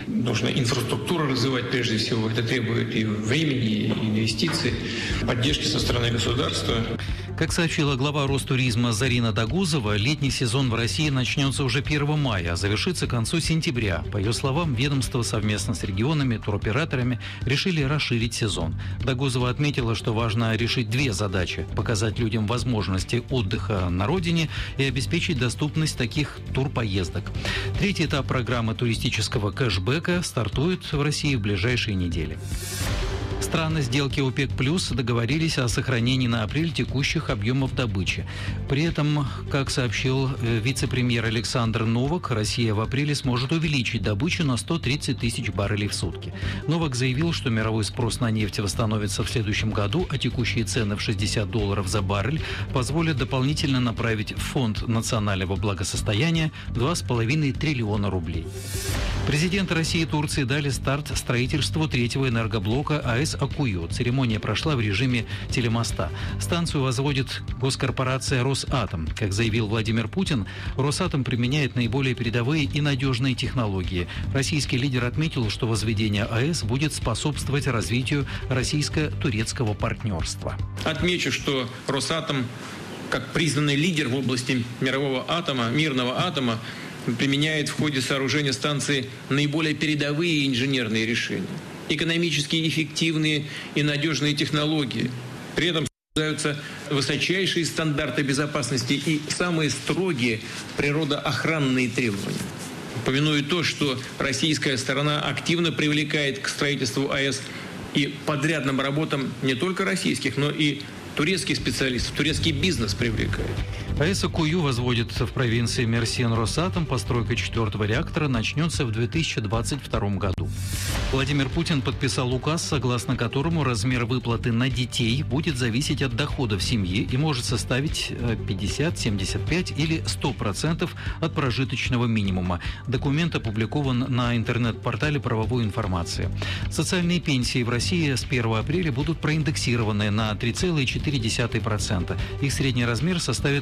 Нужно инфраструктуру развивать прежде всего. Это требует и времени, и инвестиций, поддержки со стороны государства. Как сообщила глава Ростуризма Зарина Дагузова, летний сезон в России начнется уже 1 мая, а завершится к концу сентября. По ее словам, ведомство совместно с регионами, туроператорами решили расширить сезон. Дагузова отметила, что важно решить 2 задачи – показать людям возможности отдыха на родине и обеспечить доступность таких турпоездок. 3-й этап программы туристического кэшбэка стартует в России в ближайшие недели. Страны сделки ОПЕК+ договорились о сохранении на апрель текущих объемов добычи. При этом, как сообщил вице-премьер Александр Новак, Россия в апреле сможет увеличить добычу на 130 тысяч баррелей в сутки. Новак заявил, что мировой спрос на нефть восстановится в следующем году, а текущие цены в $60 за баррель позволят дополнительно направить в Фонд национального благосостояния 2,5 триллиона рублей. Президенты России и Турции дали старт строительству 3-го энергоблока АЭС Аккую. Церемония прошла в режиме телемоста. Станцию возводит госкорпорация «Росатом». Как заявил Владимир Путин, «Росатом» применяет наиболее передовые и надежные технологии. Российский лидер отметил, что возведение АЭС будет способствовать развитию российско-турецкого партнерства. Отмечу, что «Росатом», как признанный лидер в области мирового атома, мирного атома, применяет в ходе сооружения станции наиболее передовые инженерные решения, экономически эффективные и надежные технологии. При этом соблюдаются высочайшие стандарты безопасности и самые строгие природоохранные требования. Упомяну и то, что российская сторона активно привлекает к строительству АЭС и подрядным работам не только российских, но и турецких специалистов, турецкий бизнес привлекает. АЭС Аккую возводит в провинции Мерсин Росатом. Постройка 4-го реактора начнется в 2022 году. Владимир Путин подписал указ, согласно которому размер выплаты на детей будет зависеть от доходов семьи и может составить 50, 75 или 100% от прожиточного минимума. Документ опубликован на интернет-портале правовой информации. Социальные пенсии в России с 1 апреля будут проиндексированы на 3,4%. Их средний размер составит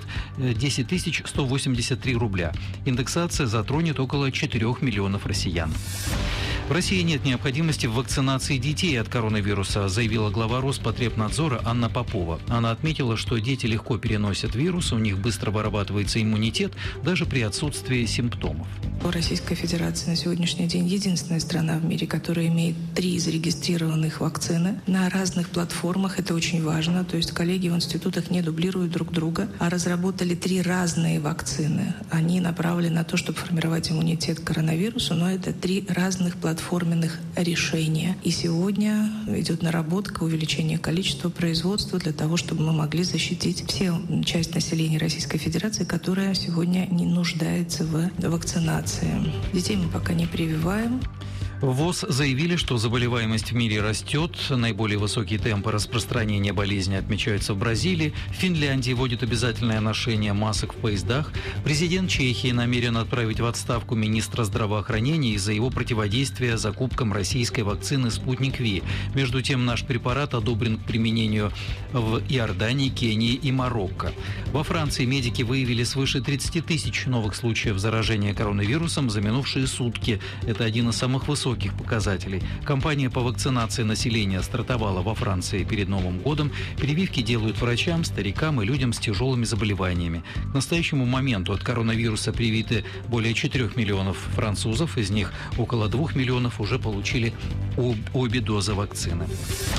10 183 рубля. Индексация затронет около 4 миллионов россиян. В России нет необходимости в вакцинации детей от коронавируса, заявила глава Роспотребнадзора Анна Попова. Она отметила, что дети легко переносят вирус, у них быстро вырабатывается иммунитет, даже при отсутствии симптомов. Российская Федерация на сегодняшний день единственная страна в мире, которая имеет 3 зарегистрированных вакцины на разных платформах. Это очень важно. То есть коллеги в институтах не дублируют друг друга, а разработали 3 разные вакцины. Они направлены на то, чтобы формировать иммунитет к коронавирусу, но это 3 разных платформенных решения. И сегодня идет наработка, увеличение количества производства для того, чтобы мы могли защитить всю часть населения Российской Федерации, которая сегодня не нуждается в вакцинации. Детей мы пока не прививаем. В ВОЗ заявили, что заболеваемость в мире растет. Наиболее высокие темпы распространения болезни отмечаются в Бразилии. В Финляндии вводят обязательное ношение масок в поездах. Президент Чехии намерен отправить в отставку министра здравоохранения из-за его противодействия закупкам российской вакцины «Спутник Ви». Между тем, наш препарат одобрен к применению в Иордании, Кении и Марокко. Во Франции медики выявили свыше 30 тысяч новых случаев заражения коронавирусом за минувшие сутки. Это один из самых высоких показателей. Кампания по вакцинации населения стартовала во Франции перед Новым годом. Прививки делают врачам, старикам и людям с тяжелыми заболеваниями. К настоящему моменту от коронавируса привиты более 4 миллионов французов. Из них около 2 миллионов уже получили обе дозы вакцины.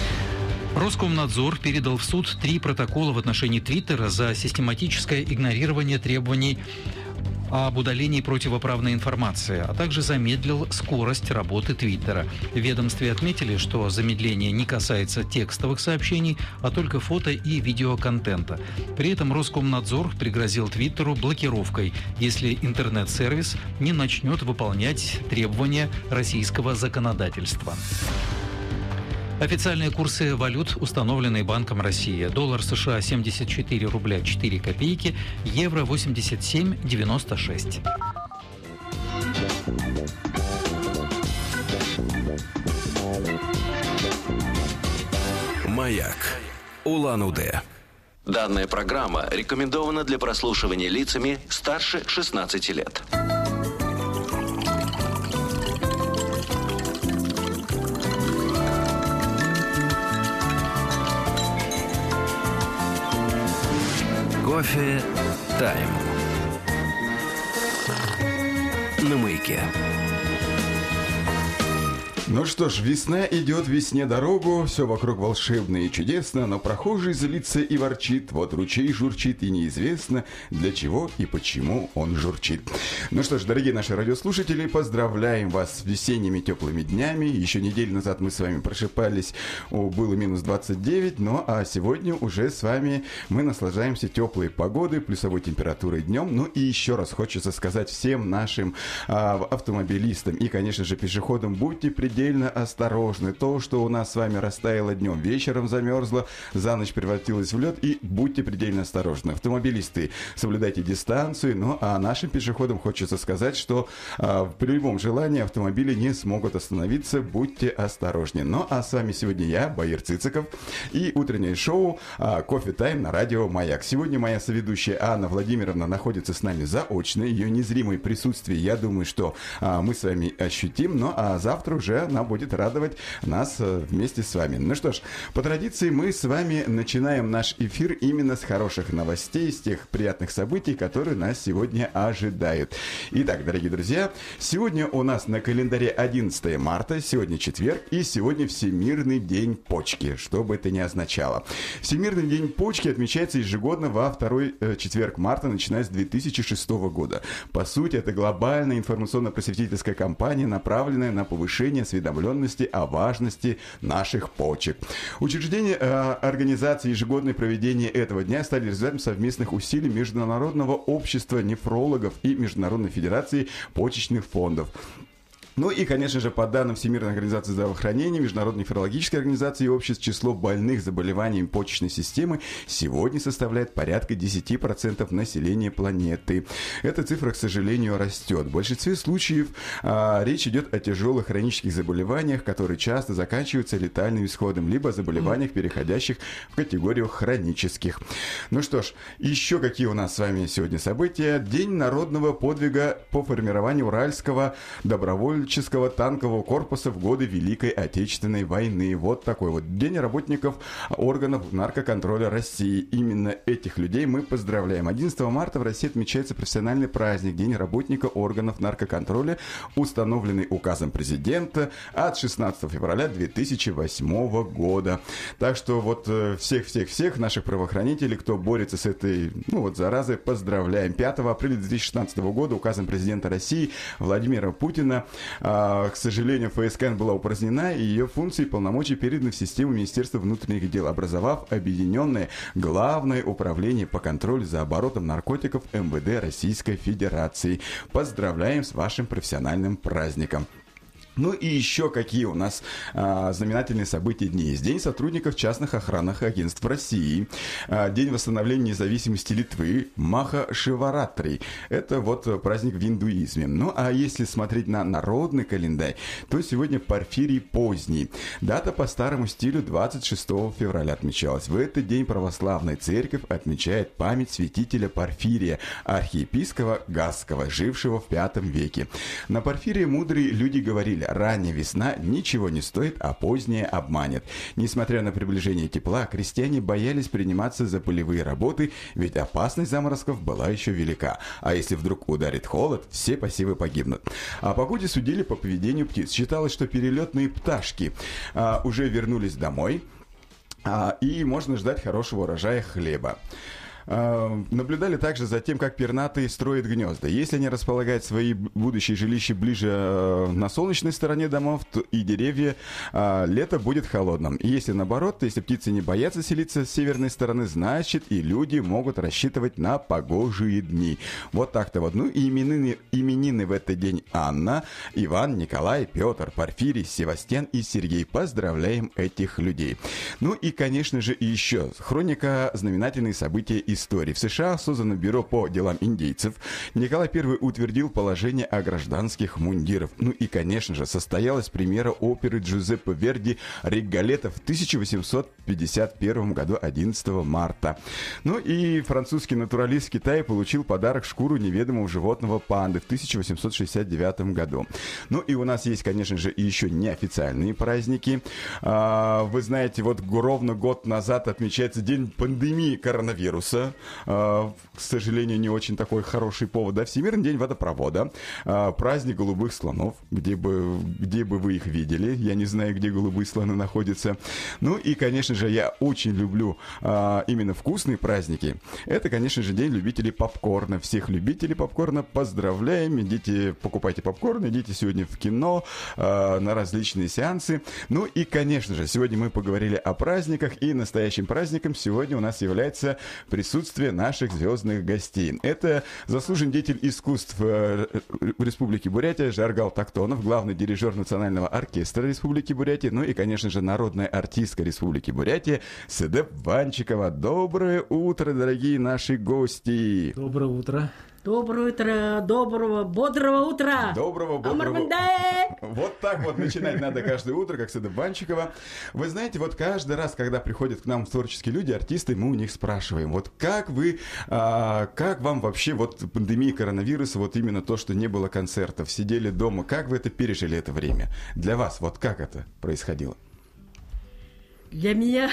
Роскомнадзор передал в суд 3 протокола в отношении Твиттера за систематическое игнорирование требований об удалении противоправной информации, а также замедлил скорость работы Твиттера. В ведомстве отметили, что замедление не касается текстовых сообщений, а только фото и видеоконтента. При этом Роскомнадзор пригрозил Твиттеру блокировкой, если интернет-сервис не начнет выполнять требования российского законодательства. Официальные курсы валют, установленные Банком России. Доллар США 74 рубля 4 копейки, евро 87,96. Маяк. Улан-Удэ. Данная программа рекомендована для прослушивания лицами старше 16 лет. Кофе тайм. На Маяке. Ну что ж, весна идет весне дорогу, все вокруг волшебно и чудесно, но прохожий злится и ворчит, вот ручей журчит и неизвестно, для чего и почему он журчит. Ну что ж, дорогие наши радиослушатели, поздравляем вас с весенними теплыми днями. Еще неделю назад мы с вами прошипались, было минус 29, ну а сегодня уже с вами мы наслаждаемся теплой погодой, плюсовой температурой днем. Ну и еще раз хочется сказать всем нашим автомобилистам и, конечно же, пешеходам, будьте предельно осторожны. То, что у нас с вами растаяло днем, вечером замерзло, за ночь превратилось в лед, и будьте предельно осторожны. Автомобилисты, соблюдайте дистанцию, ну а нашим пешеходам хочется сказать, что при любом желании автомобили не смогут остановиться, будьте осторожнее. Ну а с вами сегодня я, Баир Цициков, и утреннее шоу «Кофе Тайм» на радио «Маяк». Сегодня моя соведущая Анна Владимировна находится с нами заочно, ее незримое присутствие, я думаю, что мы с вами ощутим, ну а завтра уже она будет радовать нас вместе с вами. Ну что ж, по традиции мы с вами начинаем наш эфир именно с хороших новостей, с тех приятных событий, которые нас сегодня ожидают. Итак, дорогие друзья, сегодня у нас на календаре 11 марта, сегодня четверг, и сегодня Всемирный день почки, что бы это ни означало. Всемирный день почки отмечается ежегодно во второй четверг марта, начиная с 2006 года. По сути, это глобальная информационно-просветительская кампания, направленная на повышение осведомленности о важности наших почек. Учреждение организации ежегодное проведение этого дня стали результатом совместных усилий Международного общества нефрологов и Международной федерации почечных фондов. Ну и, конечно же, по данным Всемирной организации здравоохранения, Международной нефрологической организации и обществ, число больных заболеваниями почечной системы сегодня составляет порядка 10% населения планеты. Эта цифра, к сожалению, растет. В большинстве случаев речь идет о тяжелых хронических заболеваниях, которые часто заканчиваются летальным исходом, либо заболеваниях, переходящих в категорию хронических. Ну что ж, еще какие у нас с вами сегодня события. День народного подвига по формированию Уральского добровольческого танкового корпуса в годы Великой Отечественной войны. Вот такой вот день работников органов наркоконтроля России. Именно этих людей мы поздравляем. 11 марта в России отмечается профессиональный праздник, День работника органов наркоконтроля, установленный указом президента от 16 февраля 2008 года. Так что вот всех наших правоохранителей, кто борется с этой заразой, поздравляем. 5 апреля 2016 года указом президента России Владимира Путина, к сожалению, ФСКН была упразднена, и ее функции и полномочия переданы в систему Министерства внутренних дел, образовав объединенное Главное управление по контролю за оборотом наркотиков МВД Российской Федерации. Поздравляем с вашим профессиональным праздником. Ну и еще какие у нас знаменательные события дней. Есть День сотрудников частных охранных агентств России, День восстановления независимости Литвы, Маха-Шиваратри. Это вот праздник в индуизме. Ну а если смотреть на народный календарь, то сегодня Порфирий Поздний. Дата по старому стилю 26 февраля отмечалась. В этот день православная церковь отмечает память святителя Порфирия, архиепископа Гасского, жившего в V веке. На Порфирия мудрые люди говорили: ранняя весна ничего не стоит, а поздняя обманет. Несмотря на приближение тепла, крестьяне боялись приниматься за полевые работы, ведь опасность заморозков была еще велика. А если вдруг ударит холод, все посевы погибнут. О погоде судили по поведению птиц. Считалось, что перелетные пташки уже вернулись домой, и можно ждать хорошего урожая хлеба. Наблюдали также за тем, как пернатые строят гнезда. Если они располагают свои будущие жилища ближе на солнечной стороне домов, то и деревья, лето будет холодным. И если наоборот, то если птицы не боятся селиться с северной стороны, значит и люди могут рассчитывать на погожие дни. Вот так-то вот. Ну и именины в этот день: Анна, Иван, Николай, Петр, Порфирий, Севастьян и Сергей. Поздравляем этих людей. Ну и, конечно же, еще хроника знаменательные события истории. В США создано бюро по делам индейцев. Николай I утвердил положение о гражданских мундирах. Ну и, конечно же, состоялась премьера оперы Джузеппе Верди «Риголетто» в 1851 году, 11 марта. Ну и французский натуралист в Китае получил подарок шкуру неведомого животного панды в 1869 году. Ну и у нас есть, конечно же, и еще неофициальные праздники. Вы знаете, вот ровно год назад отмечается день пандемии коронавируса. да, к сожалению, не очень такой хороший повод, да, Всемирный день водопровода, праздник голубых слонов, где бы вы их видели, я не знаю, где голубые слоны находятся. Ну и, конечно же, я очень люблю именно вкусные праздники. Это, конечно же, день любителей попкорна. Всех любителей попкорна поздравляем. Идите, покупайте попкорн, идите сегодня в кино, на различные сеансы. Ну и, конечно же, сегодня мы поговорили о праздниках, и настоящим праздником сегодня у нас является присутствие наших звездных гостей. Это заслуженный деятель искусств Республики Бурятия Жаргал Тактонов, главный дирижер Национального оркестра Республики Бурятия, ну и, конечно же, народная артистка Республики Бурятия Седеп Ванчикова. Доброе утро, дорогие наши гости! Доброе утро! Доброе утро, доброго, бодрого утра! Доброго, бодрого... Вот так вот начинать надо каждое утро, как Седеп Ванчикова. Вы знаете, вот каждый раз, когда приходят к нам творческие люди, артисты, мы у них спрашиваем, вот как вам вообще вот пандемия коронавируса, вот именно то, что не было концертов, сидели дома, как вы это пережили, это время? Для вас, вот как это происходило? Для меня...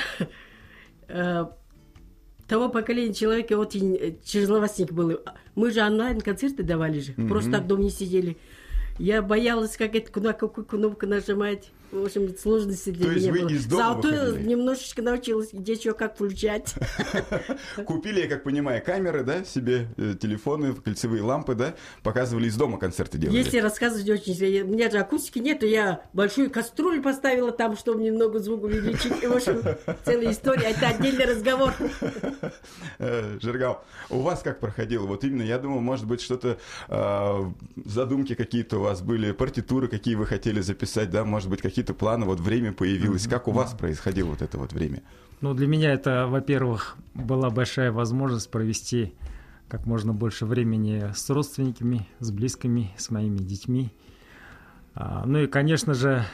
того поколения человека очень тяжеловастник был. Мы же онлайн-концерты давали же. Просто так дома не сидели. Я боялась, как это, на какую кнопку нажимать. В общем, сложности для меня было. То есть вы из дома выходили? Немножечко научилась, где что, как включать. Купили, я как понимаю, камеры, да, себе, телефоны, кольцевые лампы, да, показывали из дома концерты делали. Если рассказывать очень... У меня же акустики нету, я большую кастрюлю поставила там, чтобы немного звук увеличить. В общем, целая история, это отдельный разговор. Жаргал, у вас как проходило? Вот именно, я думаю, может быть, что-то, задумки какие-то у вас были, партитуры, какие вы хотели записать, да, может быть, какие-то планы, вот время появилось. Как у вас происходило вот это вот время? Ну, для меня это, во-первых, была большая возможность провести как можно больше времени с родственниками, с близкими, с моими детьми. Ну и, конечно же,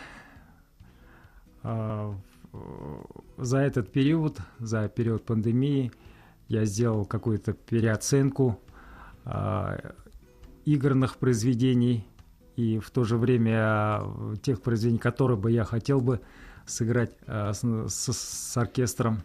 за этот период, за период пандемии, я сделал какую-то переоценку игрных произведений, и в то же время тех произведений, которые бы я хотел бы сыграть с оркестром.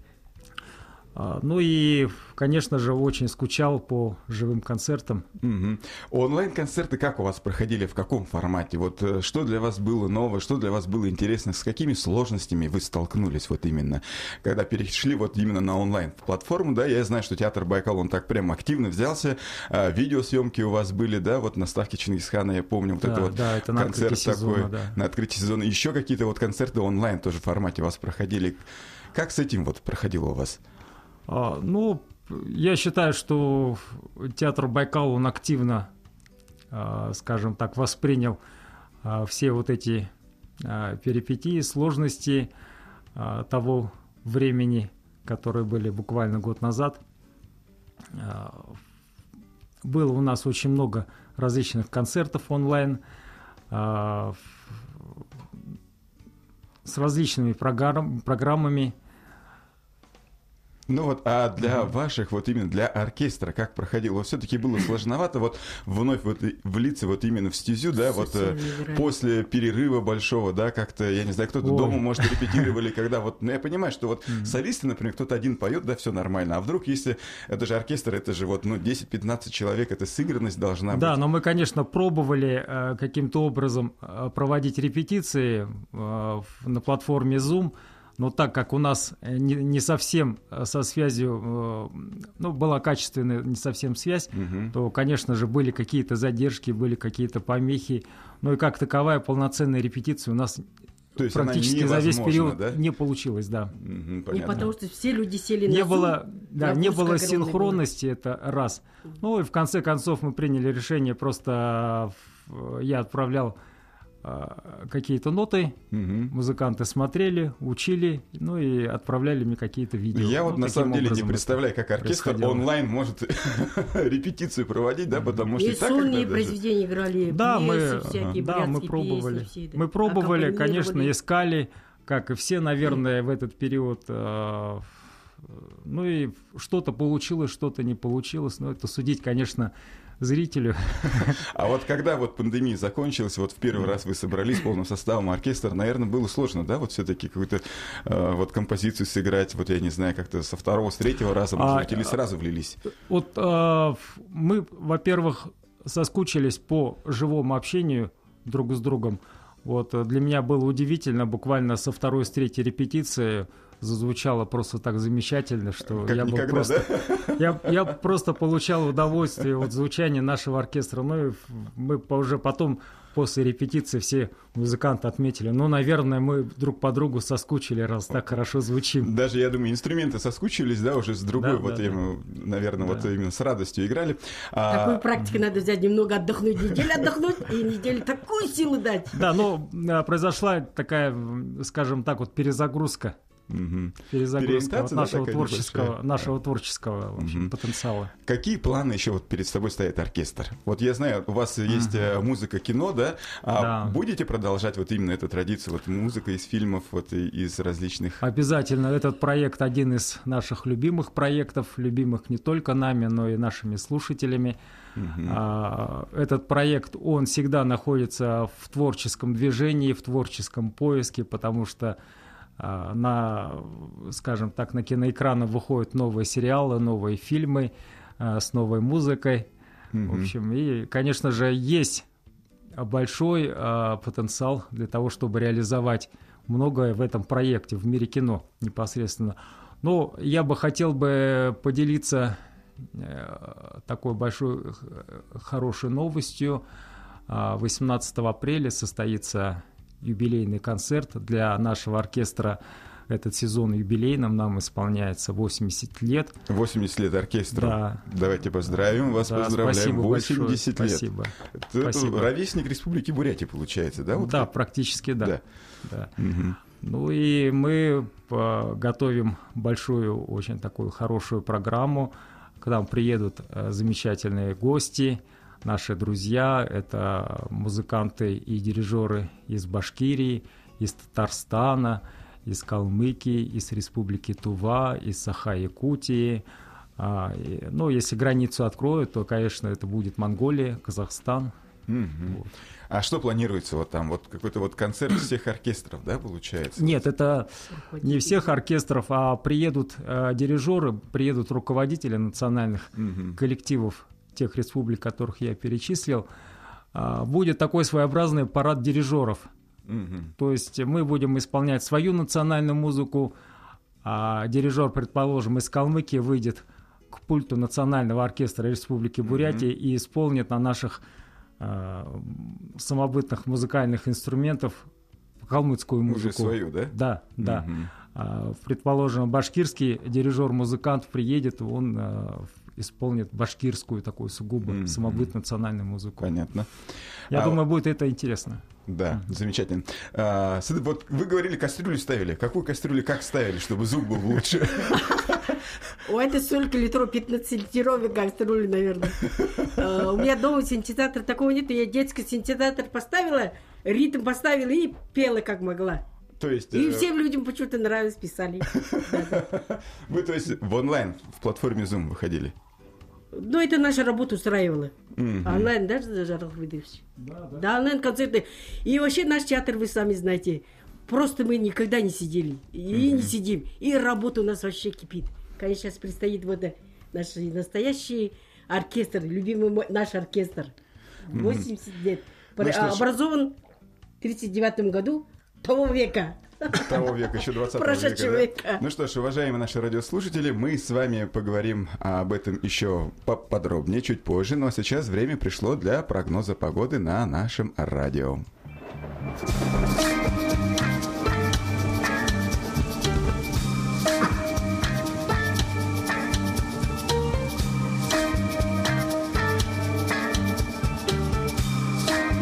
Ну и, конечно же, очень скучал по живым концертам. Онлайн-концерты как у вас проходили, в каком формате? Вот что для вас было новое, что для вас было интересно, с какими сложностями вы столкнулись вот именно, когда перешли вот именно на онлайн-платформу, да, я знаю, что театр Байкал, он так прям активно взялся, видеосъемки у вас были, да, вот на ставке Чингисхана, я помню, вот это вот это концерт сезона, такой, да. На открытии сезона, еще какие-то вот концерты онлайн тоже в формате у вас проходили. Как с этим вот проходило у вас? Ну, я считаю, что театр Байкал, он активно, скажем так, воспринял все вот эти перипетии, сложности того времени, которые были буквально год назад. Было у нас очень много различных концертов онлайн с различными программами. Ну вот, а для ваших, вот именно для оркестра, как проходило? Все-таки было сложновато вот вновь вот влиться вот именно в стезю, да, вот после перерыва большого, да, как-то, я не знаю, кто-то дома, может, репетировали, когда вот, ну я понимаю, что вот солисты, например, кто-то один поет, да, все нормально, а вдруг, если, это же оркестр, это же вот, ну, 10-15 человек, это сыгранность должна быть. Да, но мы, конечно, пробовали каким-то образом проводить репетиции на платформе Zoom. Но так как у нас не совсем со связью, ну, была качественная не совсем связь, то, конечно же, были какие-то задержки, были какие-то помехи. Ну и как таковая полноценная репетиция у нас практически за весь период, да? Не получилось, да. И потому что все люди сели на Zoom. Не было синхронности, это раз. Ну и в конце концов мы приняли решение, просто я отправлял какие-то ноты, музыканты смотрели, учили, ну и отправляли мне какие-то видео. Я вот на самом деле не представляю, как оркестр онлайн может репетицию проводить, да, потому что и так сольные произведения играли, пьесы всякие, мы пробовали. Песни, мы пробовали, конечно, искали, как и все, наверное, в этот период. Ну и что-то получилось, что-то не получилось, но это судить, конечно, зрителю. А вот когда вот пандемия закончилась, вот в первый раз вы собрались полным составом оркестра, наверное, было сложно, да, вот все-таки какую-то вот композицию сыграть, вот я не знаю, как-то со второго, с третьего раза, может быть, или сразу влились? Вот мы, во-первых, соскучились по живому общению друг с другом. Вот для меня было удивительно, буквально со второй, с третьей репетиции зазвучало просто так замечательно, что как я был никогда, просто, да? я просто получал удовольствие от звучания нашего оркестра. Ну и мы уже потом, после репетиции, все музыканты отметили, ну, наверное, мы друг по другу соскучили, раз так хорошо звучим. Даже, я думаю, инструменты соскучились, да, уже с другой, наверное, вот именно с радостью играли. Такую практику надо взять, немного отдохнуть, неделю отдохнуть и неделю такую силу дать. Да, но произошла такая, скажем так, вот перезагрузка. Перезагрузка вот нашего творческого в общем, потенциала. Какие планы еще вот перед собой стоит оркестр? Вот я знаю, у вас есть музыка, кино, да? Да. Будете продолжать вот именно эту традицию, вот музыка из фильмов, вот из различных... Обязательно. Этот проект один из наших любимых проектов, любимых не только нами, но и нашими слушателями. Этот проект, он всегда находится в творческом движении, в творческом поиске, потому что скажем так, на киноэкраны выходят новые сериалы, новые фильмы с новой музыкой. В общем, и, конечно же, есть большой потенциал для того, чтобы реализовать многое в этом проекте, в мире кино непосредственно. Но я бы хотел поделиться такой большой, хорошей новостью. 18 апреля состоится юбилейный концерт для нашего оркестра. Этот сезон юбилейным, нам исполняется 80 лет. 80 лет оркестру. Да. Давайте поздравим вас, да, поздравляем. 80 лет. Спасибо. Это ровесник Республики Бурятия получается, да? Вот да, как? Практически да. Ну и мы готовим большую, очень такую хорошую программу. К нам приедут замечательные гости, наши друзья, это музыканты и дирижеры из Башкирии, из Татарстана, из Калмыкии, из Республики Тува, из Саха-Якутии. Ну, если границу откроют, то, конечно, это будет Монголия, Казахстан. Вот. А что планируется вот там? Вот какой-то вот концерт всех оркестров, да, получается? Нет, это не всех оркестров, а приедут дирижеры, приедут руководители национальных коллективов тех республик, которых я перечислил. Будет такой своеобразный парад дирижеров. То есть мы будем исполнять свою национальную музыку, а дирижер, предположим, из Калмыкии выйдет к пульту Национального оркестра Республики Бурятия и исполнит на наших самобытных музыкальных инструментов калмыцкую музыку. Уже свою, да? Да. Предположим, башкирский дирижер-музыкант приедет, он исполнит башкирскую такую сугубо самобытную национальную музыку. Понятно. Я думаю, будет это интересно. Да, замечательно. Вот вы говорили, кастрюлю ставили. Какую кастрюлю как ставили, чтобы звук был лучше? Ой, это сколько литров? 15-литровой кастрюли, наверное. У меня дома синтезатора такого нет. Я детский синтезатор поставила, ритм поставила и пела как могла. То есть, и всем людям почему-то нравилось, писали. Вы, то есть, в онлайн, в платформе Zoom выходили? Ну, это наша работа устраивала. Онлайн даже выдавший. Да, онлайн-концерты. И вообще наш театр, вы сами знаете, просто мы никогда не сидели. И не сидим. И работа у нас вообще кипит. Конечно, сейчас предстоит вот наш настоящий оркестр, любимый наш оркестр. 80 лет. Образован в 1939 году того века. Того века, еще 20 века. Да? Ну что ж, уважаемые наши радиослушатели, мы с вами поговорим об этом еще подробнее чуть позже. Ну а сейчас время пришло для прогноза погоды на нашем радио.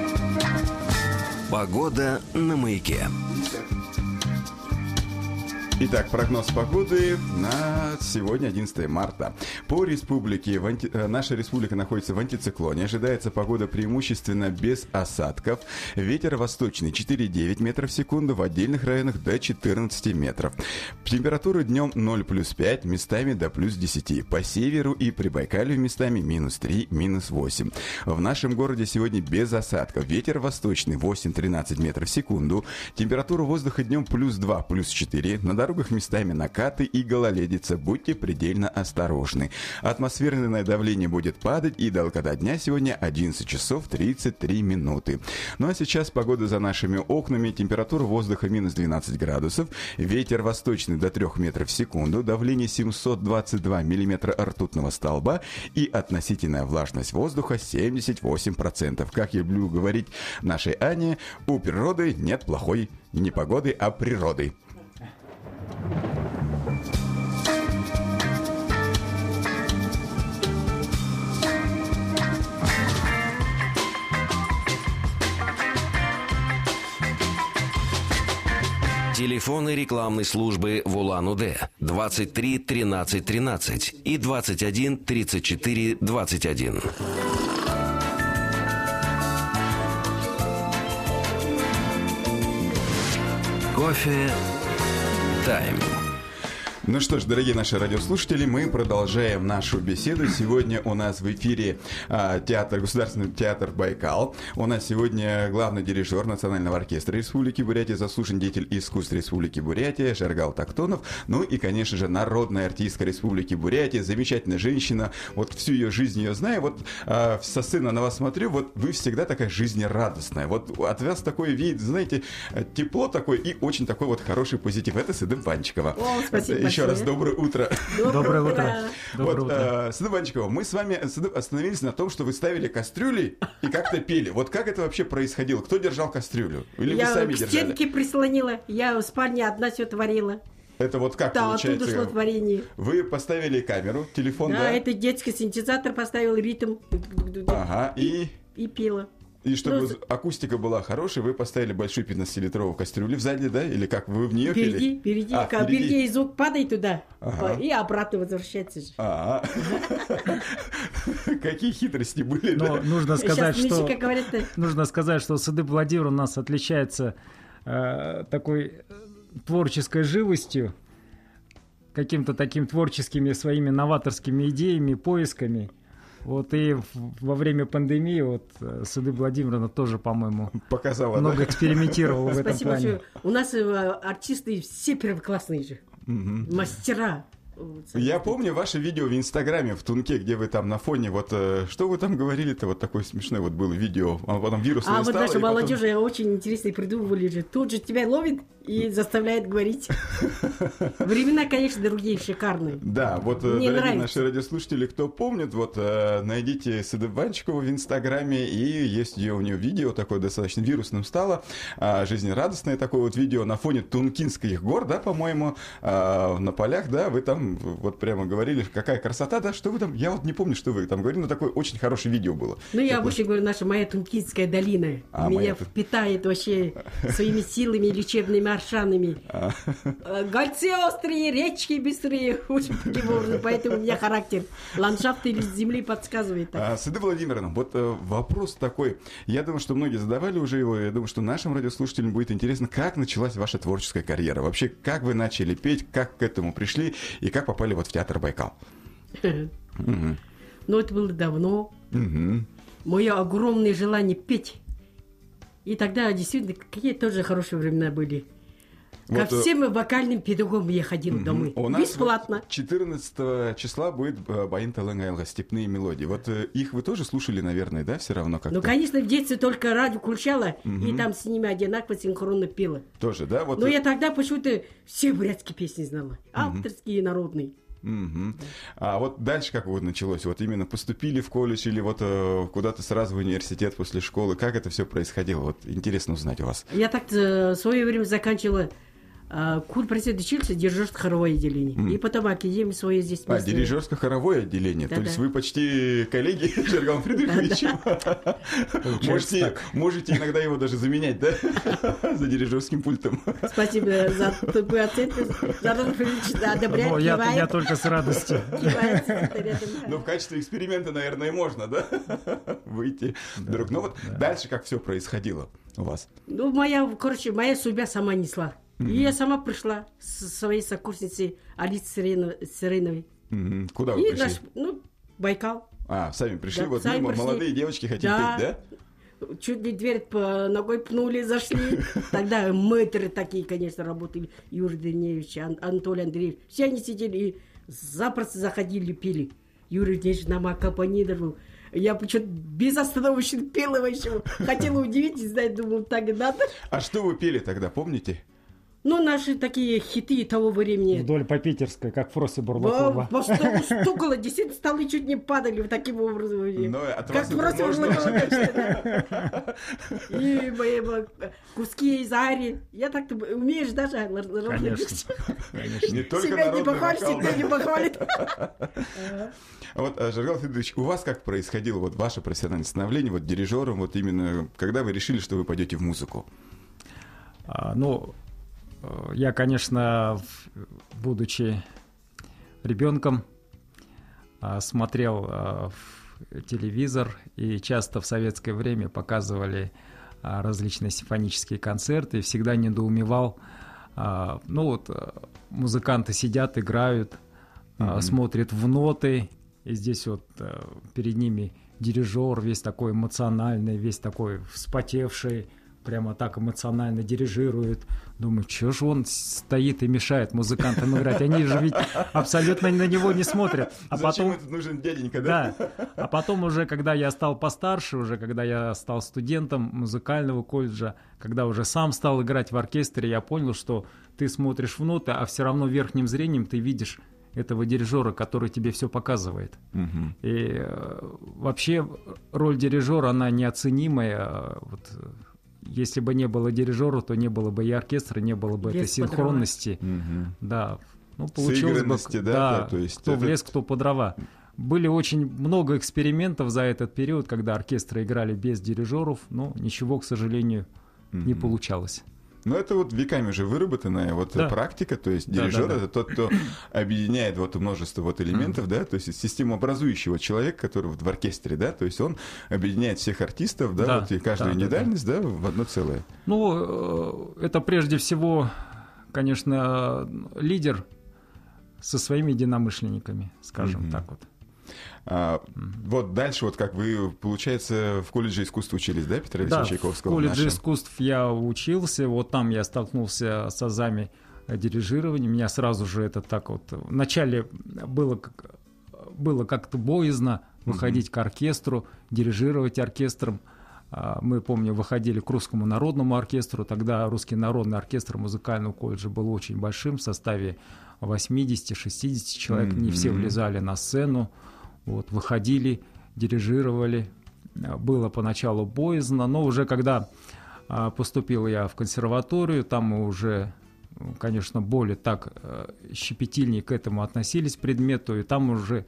Погода на Маяке. Итак, прогноз погоды на сегодня, 11 марта. По республике, наша республика находится в антициклоне. Ожидается погода преимущественно без осадков. Ветер восточный 4,9 метров в секунду, в отдельных районах до 14 метров. Температура днем 0 плюс 5, местами до плюс 10. По северу и Прибайкалью местами минус 3, минус 8. В нашем городе сегодня без осадков. Ветер восточный 8-13 метров в секунду. Температура воздуха днем плюс 2, плюс 4. На дорогах местами накаты и гололедица. Будьте предельно осторожны. Атмосферное давление будет падать, и долгота дня сегодня 11 часов 33 минуты. Ну а сейчас погода за нашими окнами. Температура воздуха минус 12 градусов. Ветер восточный до 3 метров в секунду. Давление 722 миллиметра ртутного столба. И относительная влажность воздуха 78%. Как я люблю говорить нашей Ане, у природы нет плохой не погоды, а природы. Телефоны рекламной службы в Улан-Удэ 23 13 13 и 21 34 21. Кофе Тайм. Ну что ж, дорогие наши радиослушатели, мы продолжаем нашу беседу. Сегодня у нас в эфире Государственный театр «Байкал». У нас сегодня главный дирижер Национального оркестра Республики Бурятия, заслуженный деятель искусств Республики Бурятия Жаргал Тактонов. Ну и, конечно же, народная артистка Республики Бурятия, замечательная женщина. Вот всю ее жизнь ее знаю. Вот со сына на вас смотрю, вот вы всегда такая жизнерадостная. Вот от вас такой вид, знаете, тепло такое и очень такой вот хороший позитив. Это Сыдым Ванчикова. О, спасибо. Еще раз доброе утро. Доброе утро. Сыдым Ванчикова, мы с вами остановились на том, что вы ставили кастрюли и как-то пели. Вот как это вообще происходило? Кто держал кастрюлю? Или вы сами держали? Я к стенке прислонила, я в спальне одна все творила. Это вот как да, получается? Да, оттуда шло творение. Вы поставили камеру, телефон, да? Да, это детский синтезатор поставил, ритм. Ага, и пела. И чтобы акустика была хорошей, вы поставили большую 15-литровую кастрюлю в задней, да? Или как, вы в нее пели? Впереди звук падает туда, и обратно возвращается же. Какие хитрости были, да? Нужно сказать, что Сыдым Владимир у нас отличается такой творческой живостью, каким-то таким творческими своими новаторскими идеями, поисками. Вот и во время пандемии вот Сыдым Владимировна тоже, по-моему, показала, много экспериментировала в этом Спасибо плане. большое. У нас артисты все первоклассные же, мастера. Я помню ваше видео в Инстаграме, в Тунке, где вы там на фоне, вот что вы там говорили-то, вот такое смешное вот было видео, а потом вирусное стало. А вот наша молодежь очень интересно придумывали же, тут же тебя ловит и заставляет говорить. Времена, конечно, другие, шикарные. Да, вот, мне дорогие нравится. наши радиослушатели, кто помнит, вот найдите Сыдым Ванчикову в Инстаграме, и есть у нее видео такое достаточно вирусным стало, жизнерадостное такое вот видео на фоне Тункинских гор, да, по-моему, на полях, да, вы там вот прямо говорили, какая красота, да, что вы там, я вот не помню, что вы там говорили, но такое очень хорошее видео было. Ну, я обычно говорю, наша моя Тункинская долина меня впитает вообще своими силами, лечебными аршанами. Гольцы острые, речки быстрые, очень таким, поэтому у меня характер ландшафта или земли подсказывает. Сыдым Владимировна, вот вопрос такой, я думаю, что многие задавали уже его, я думаю, что нашим радиослушателям будет интересно, как началась ваша творческая карьера, вообще, как вы начали петь, как к этому пришли, и как попали вот в театр «Байкал»? Ну, это было давно. Мое огромное желание петь. И тогда действительно какие тоже хорошие времена были. Ко всем вокальным педагогам я ходила домой. Бесплатно. 14 числа будет Баян Талангайлга, «Степные мелодии». Вот их вы тоже слушали, наверное, да, все равно как-то? Ну, конечно, в детстве только радио включала, и там с ними одинаково синхронно пела. Тоже, да? Вот... Но я тогда почему-то все бурятские песни знала. Авторские и народные. А вот дальше как вот началось? Вот именно поступили в колледж или вот куда-то сразу в университет после школы? Как это все происходило? Вот интересно узнать у вас. Я так в свое время заканчивала Курпроцент учился дирижерско-хоровое отделение. И потом академию свою здесь. Дирижерско-хоровое отделение. То есть вы почти коллеги с Жиргалом Фридриховичем. Можете иногда его даже заменять, да? За дирижерским пультом. Спасибо за такую оценку. Жиргал Фридрихович одобряет, кивает. Я только с радостью. Ну, в качестве эксперимента, наверное, можно, да? Выйти вдруг. Ну вот дальше как все происходило у вас? Ну, моя судьба сама несла. И я сама пришла со своей сокурсницей Алисой Сиреновой. Куда вы пришли? Байкал. Сами пришли, Да, вот сами мы, пришли. молодые девочки, хотим петь, да? Чуть ли дверь по ногой пнули, зашли. Тогда мэтры такие, конечно, работали. Юрий Данилович, Анатолий Андреевич. Все они сидели и запросто заходили, пили. Юрий Данилович нам аккомпанировал. Я почему-то безостановочно пела еще. Хотела удивить, не знаю, думаю, так и надо. А что вы пели тогда, помните? Ну, наши такие хиты того времени. Вдоль по Питерской, как Фроси Бурлакова. Стукало, действительно, столы чуть не падали вот таким образом. Но от как вас Фроси можно... Бурлакова. И мои куски из Ари. Я так-то умеешь даже. Конечно. Не только себя не похвалишь, вокал, себя не похвалит. Вот, Жиргал Федорович, у вас как происходило вот ваше профессиональное становление вот дирижером, вот именно когда вы решили, что вы пойдете в музыку? Я, конечно, будучи ребенком, смотрел телевизор, и часто в советское время показывали различные симфонические концерты, и всегда недоумевал. Музыканты сидят, играют, смотрят в ноты, и здесь вот перед ними дирижер весь такой эмоциональный, весь такой вспотевший, прямо так эмоционально дирижирует. Думаю, что же он стоит и мешает музыкантам играть? Они же ведь абсолютно на него не смотрят. Зачем этот нужен дяденька, да? Да. А потом уже, когда я стал постарше, когда я стал студентом музыкального колледжа, когда уже сам стал играть в оркестре, я понял, что ты смотришь в ноты, а все равно верхним зрением ты видишь этого дирижера, который тебе все показывает. И вообще роль дирижера, она неоценимая. Если бы не было дирижера, то не было бы и оркестра, не было бы этой синхронности. Да. Получилось бы, да, то есть кто в лес, кто по дрова. Были очень много экспериментов за этот период, когда оркестры играли без дирижеров, но ничего, к сожалению, не получалось. Но это вот веками уже выработанная практика, то есть дирижер это тот, кто объединяет множество элементов, да, то есть системообразующего человека, который в оркестре, да, то есть он объединяет всех артистов, и каждую индивидуальность, в одно целое. Это прежде всего, конечно, лидер со своими единомышленниками, скажем так вот. Вот дальше, как вы, получается, в колледже искусств учились, да, Петра Ильича Чайковского? В колледже искусств я учился, там я столкнулся с азами дирижирования, меня сразу же это так вот... Вначале было как-то боязно выходить к оркестру, дирижировать оркестром. Мы, помню, выходили к Русскому народному оркестру, тогда Русский народный оркестр музыкального колледжа был очень большим, в составе 80-60 человек, не все влезали на сцену. Выходили, дирижировали. Было поначалу боязно, но уже когда поступил я в консерваторию, там мы уже, конечно, более так щепетильнее к этому относились, к предмету, и там уже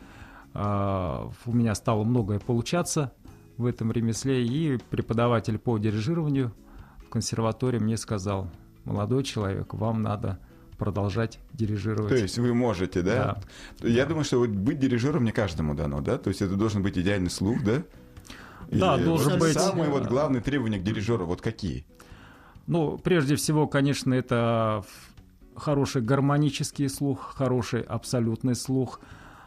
у меня стало многое получаться в этом ремесле, и преподаватель по дирижированию в консерватории мне сказал: молодой человек, вам надо продолжать дирижировать. То есть вы можете, да? Я думаю, что быть дирижером не каждому дано, да? То есть это должен быть идеальный слух, да? Да, должен быть. Самые главные требования к дирижеру какие? Прежде всего, конечно, это хороший гармонический слух, хороший абсолютный слух,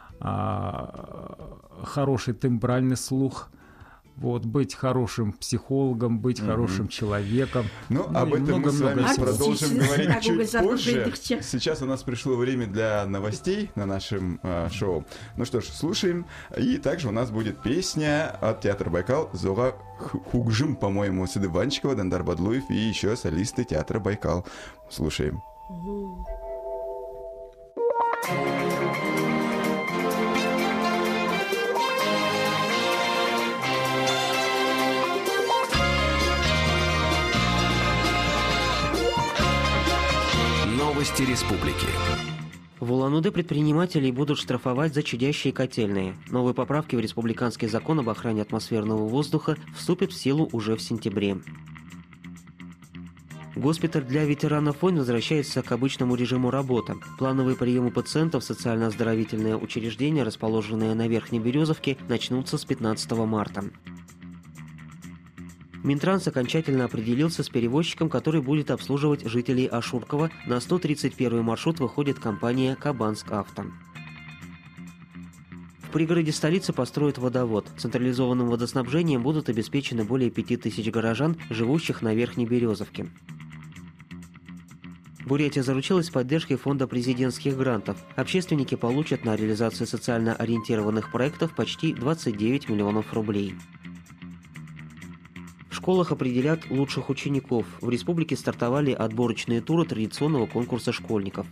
хороший тембральный слух. Быть хорошим психологом, быть хорошим человеком. Об этом мы с вами продолжим говорить чуть позже. Сейчас у нас пришло время для новостей на нашем шоу. Ну что ж, слушаем. И также у нас будет песня от театра Байкал «Зора Хугжим», по-моему, Сиды Ванчикова, Дандар Бадлуев и еще солисты театра Байкал. Слушаем. Новости республики. В Улан-Удэ предпринимателей будут штрафовать за чадящие котельные. Новые поправки в республиканский закон об охране атмосферного воздуха вступят в силу уже в сентябре. Госпиталь для ветеранов войн возвращается к обычному режиму работы. Плановые приемы пациентов в социально-оздоровительное учреждение, расположенное на Верхней Березовке, начнутся с 15 марта. Минтранс окончательно определился с перевозчиком, который будет обслуживать жителей Ашуркова. На 131 маршрут выходит компания «Кабанск-Авто». В пригороде столицы построят водовод. Централизованным водоснабжением будут обеспечены более 5000 горожан, живущих на Верхней Березовке. Бурятия заручилась поддержкой фонда президентских грантов. Общественники получат на реализацию социально ориентированных проектов почти 29 миллионов рублей. В школах определят лучших учеников. В республике стартовали отборочные туры традиционного конкурса школьников.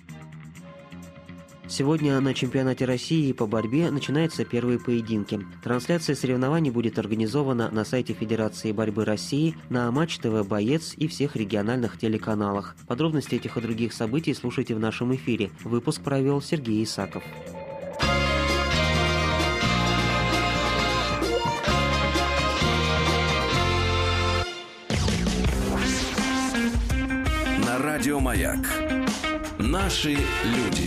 Сегодня на чемпионате России по борьбе начинаются первые поединки. Трансляция соревнований будет организована на сайте Федерации борьбы России, на Матч ТВ «Боец» и всех региональных телеканалах. Подробности этих и других событий слушайте в нашем эфире. Выпуск провел Сергей Исаков. Радио «Маяк». Наши люди.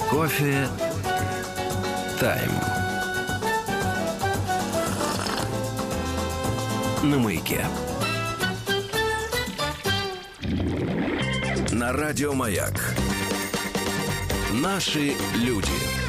Кофе тайм. На Маяке. На радио Маяк. Наши люди.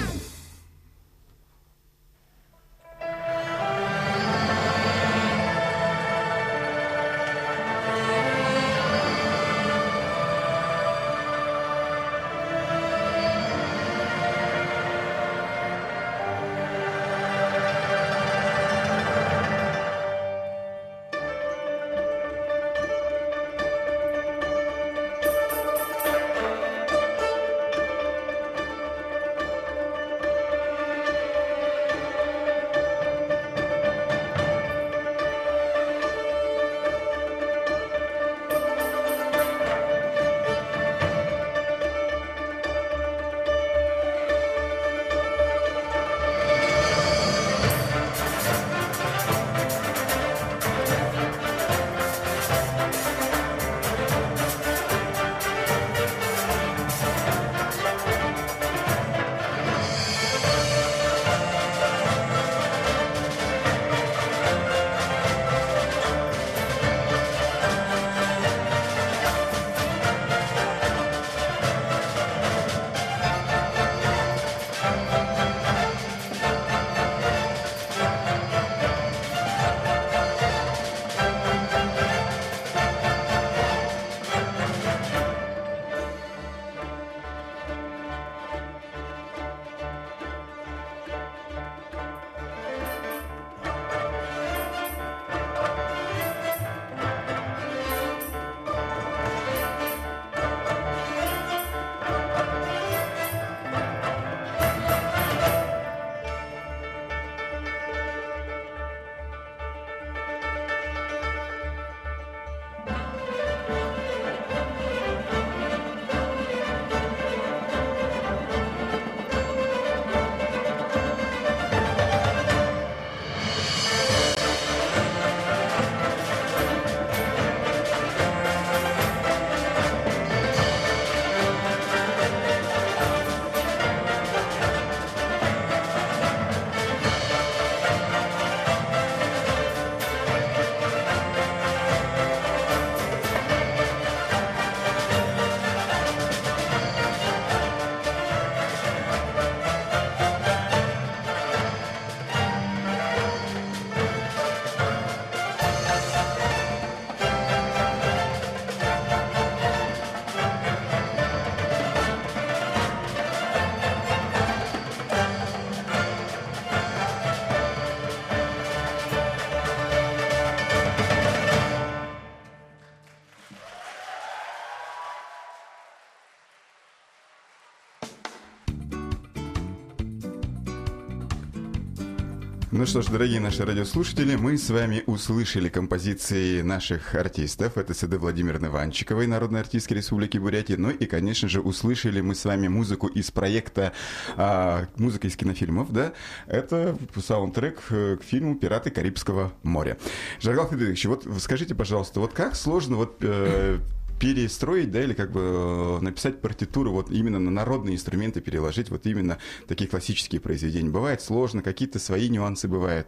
Ну что ж, дорогие наши радиослушатели, мы с вами услышали композиции наших артистов. Это СД Владимиры Иванчиковой, народной артистки Республики Бурятия. Ну и, конечно же, услышали мы с вами музыку из проекта «Музыка из кинофильмов», да? Это саундтрек к фильму «Пираты Карибского моря». Жаргал Федорович, вот скажите, пожалуйста, вот как сложно вот перестроить, да, или как бы написать партитуру вот именно на народные инструменты, переложить вот именно такие классические произведения? Бывает сложно, какие-то свои нюансы бывают?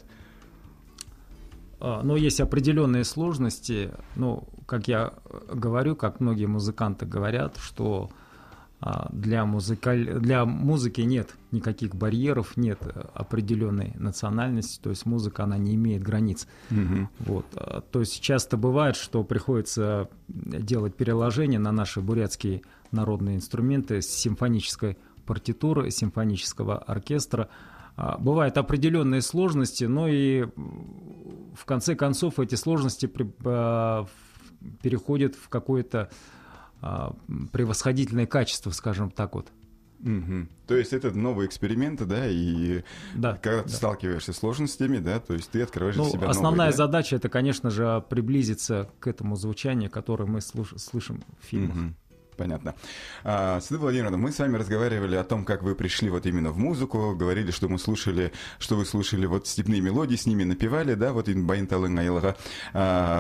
Но есть определенные сложности. Ну, как я говорю, как многие музыканты говорят, что для музыки нет никаких барьеров, нет определенной национальности, то есть музыка, она не имеет границ. Вот. То есть часто бывает, что приходится делать переложение на наши бурятские народные инструменты с симфонической партитуры, симфонического оркестра. Бывают определенные сложности, но и в конце концов эти сложности переходят в какое-то превосходительное качество, скажем так вот. То есть это новые эксперименты, да, и да, когда ты сталкиваешься с сложностями, да, то есть ты открываешь для себя основная новые, да? задача — это, конечно же, приблизиться к этому звучанию, которое мы слышим в фильмах. Понятно. Светлана Владимировна, мы с вами разговаривали о том, как вы пришли вот именно в музыку, говорили, что вы слушали вот степные мелодии, с ними напевали, да, вот «Инбайн талын айлыға».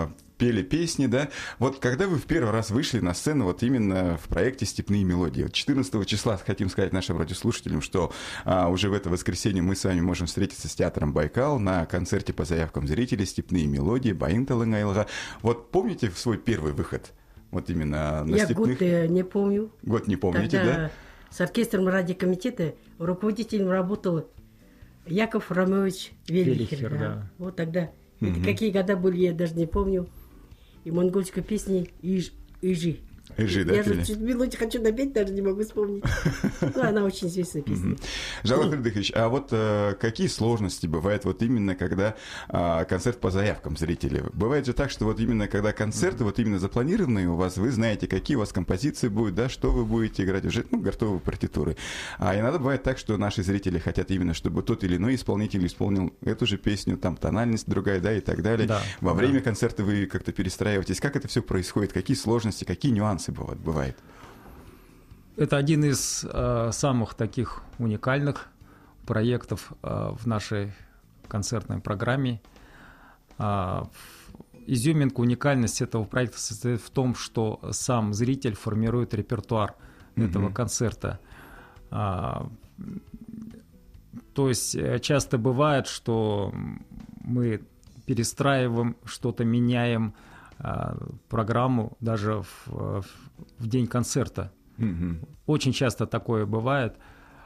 пели песни, да. Вот когда вы в первый раз вышли на сцену вот именно в проекте «Степные мелодии», 14 числа хотим сказать нашим радиослушателям, что уже в это воскресенье мы с вами можем встретиться с театром «Байкал» на концерте по заявкам зрителей «Степные мелодии», «Байын Талыңайлыға». Вот помните свой первый выход? Вот именно на степных... Я год не помню. Год не помните, тогда да? С оркестром радиокомитета руководителем работал Яков Романович Велихер. Да. Вот тогда. Это какие года были, я даже не помню. И монгольской песни «Ижи». Ижи, да, я же чуть мелодию хочу напеть, даже не могу вспомнить. Ну, она очень известная песня. Жалат Рыдыхович, а вот какие сложности бывают вот именно когда концерт по заявкам зрителей? Бывает же так, что вот именно когда концерты вот именно запланированные у вас, вы знаете, какие у вас композиции будут, да, что вы будете играть, уже готовы партитуры. А иногда бывает так, что наши зрители хотят именно, чтобы тот или иной исполнитель исполнил эту же песню, там тональность другая, да, и так далее. Да, во время концерта вы как-то перестраиваетесь. Как это все происходит? Какие сложности, какие нюансы бывает? Это один из самых таких уникальных проектов в нашей концертной программе. Изюминка, уникальность этого проекта состоит в том, что сам зритель формирует репертуар этого концерта. То есть часто бывает, что мы перестраиваем, что-то меняем, программу даже в день концерта. Очень часто такое бывает.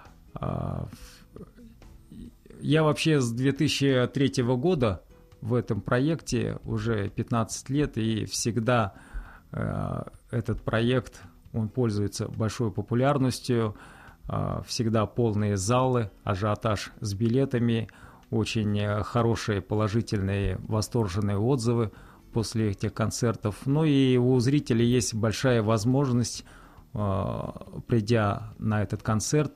Я вообще с 2003 года в этом проекте уже 15 лет, и всегда этот проект, он пользуется большой популярностью, всегда полные залы, ажиотаж с билетами, очень хорошие, положительные, восторженные отзывы после этих концертов. Ну и у зрителей есть большая возможность, придя на этот концерт,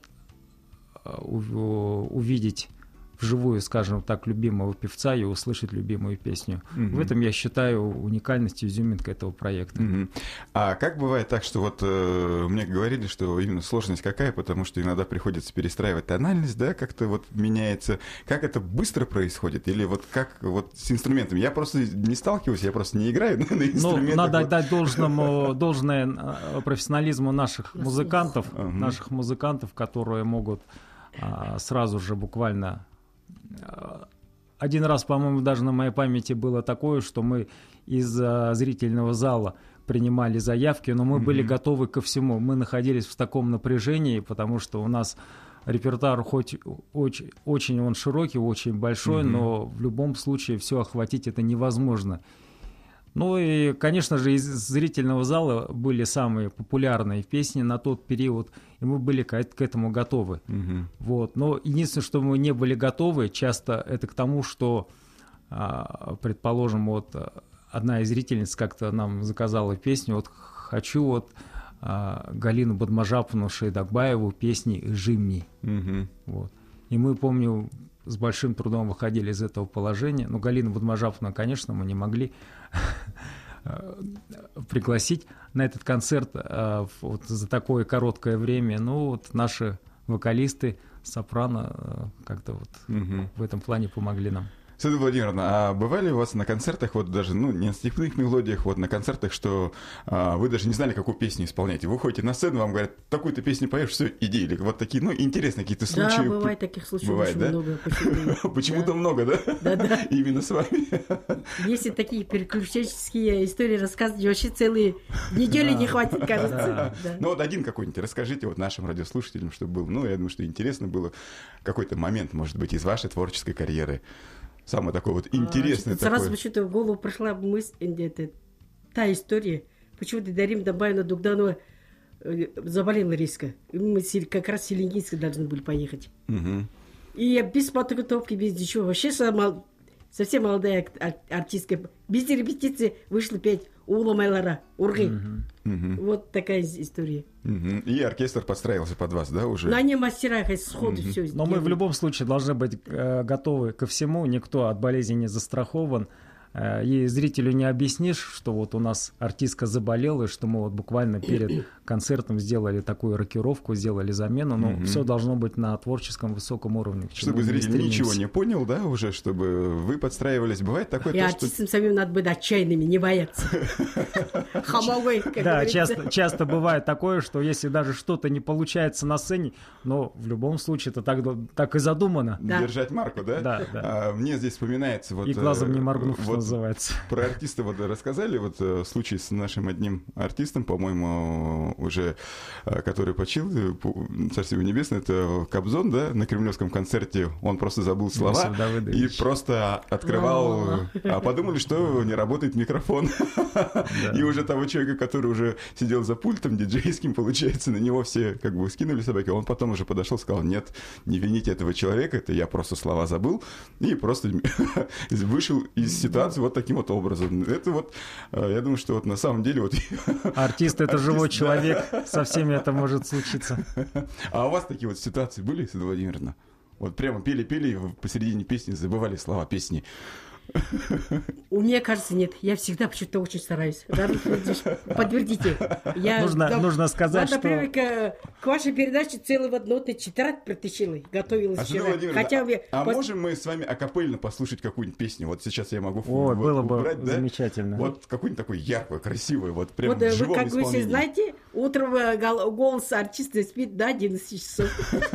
увидеть вживую, скажем так, любимого певца и услышать любимую песню. В этом, я считаю, уникальность и изюминка этого проекта. А как бывает так, что вот мне говорили, что именно сложность какая, потому что иногда приходится перестраивать тональность, да, как-то вот меняется. Как это быстро происходит? Или вот как вот с инструментами? Я просто не сталкиваюсь, я просто не играю на инструментах. Ну, надо отдать должное профессионализму наших музыкантов, которые могут сразу же буквально... Один раз, по-моему, даже на моей памяти было такое, что мы из зрительного зала принимали заявки, но мы были готовы ко всему. Мы находились в таком напряжении, потому что у нас репертуар хоть очень он широкий, очень большой, но в любом случае все охватить это невозможно. Ну и, конечно же, из зрительного зала были самые популярные песни на тот период, и мы были к этому готовы. Вот. Но единственное, что мы не были готовы, часто это к тому, что, предположим, вот одна из зрительниц как-то нам заказала песню, вот хочу вот Галину Бадмажаповну Шейдакбаеву песни «Жимни». Вот. И мы, помню, с большим трудом выходили из этого положения. Но Галину Бадмажаповну, конечно, мы не могли пригласить на этот концерт вот за такое короткое время. Ну, вот наши вокалисты, сопрано, как-то вот в этом плане помогли нам. Светлана Владимировна, а бывали у вас на концертах, вот даже, ну, не на степных мелодиях, вот на концертах, что вы даже не знали, какую песню исполнять? Вы выходите на сцену, вам говорят, такую-то песню поешь, все, иди. Или вот такие, ну, интересные какие-то случаи. Да, бывает таких случаев очень много. Почему-то много, да? Да. Именно с вами. Если такие приключенческие истории рассказывать, вообще целые недели не хватит, кажется. Ну, вот один какой-нибудь расскажите вот нашим радиослушателям, чтобы был, ну, я думаю, что интересно было какой-то момент, может быть, из вашей творческой карьеры. Самый такой вот интересный такой. Сразу почему-то в голову пришла мысль, та история, почему-то Дарим Дамбаевна Дугданова заболела резко. Мы как раз в Селенгинск должны были поехать. И я без подготовки, без ничего, вообще совсем молодая артистка, без репетиции вышла петь «Ула Майлара», «Ургы». Вот такая история. И оркестр подстраивался под вас, да, уже? Но они мастера, сходу все сделали. Но мы в любом случае должны быть готовы ко всему. Никто от болезни не застрахован. И зрителю не объяснишь, что вот у нас артистка заболела, и что мы вот буквально перед концертом сделали такую рокировку, сделали замену. Но все должно быть на творческом высоком уровне. Чтобы зритель ничего не понял, да, уже, чтобы вы подстраивались. Бывает такое, и артистам самим надо быть отчаянными, не бояться. Хамовой, как говорится. Да, часто бывает такое, что если даже что-то не получается на сцене, но в любом случае это так и задумано. Держать марку, да? Да. Мне здесь вспоминается... И глазом не моргнув, что называется. Про артиста вот рассказали, вот случай с нашим одним артистом, по-моему, уже, который почил, Царство Небесное, это Кобзон, да, на кремлевском концерте он просто забыл слова и просто открывал, а подумали, что не работает микрофон. И уже того человека, который уже сидел за пультом диджейским, получается, на него все как бы скинули собаки, он потом уже подошел и сказал: нет, не вините этого человека, это я просто слова забыл, и просто вышел из ситуации вот таким вот образом. Это вот, я думаю, что вот на самом деле вот... Артист — это живой человек, со всеми это может случиться. А у вас такие вот ситуации были, Светлана Владимировна? Вот прямо пели-пели, и посередине песни забывали слова песни. У меня, кажется, нет. Я всегда почему-то очень стараюсь. Подтвердите. Нужно сказать, что... Например, к вашей передаче целую одноту тетрадь протащила, готовилась вчера. Можем мы с вами акапельно послушать какую-нибудь песню? Вот сейчас я могу было бы убрать, да? Замечательно. Вот какую-нибудь такую яркую, красивую, вот прям в живом как исполнении. Вы все знаете, утром голос артиста спит до 11 часов.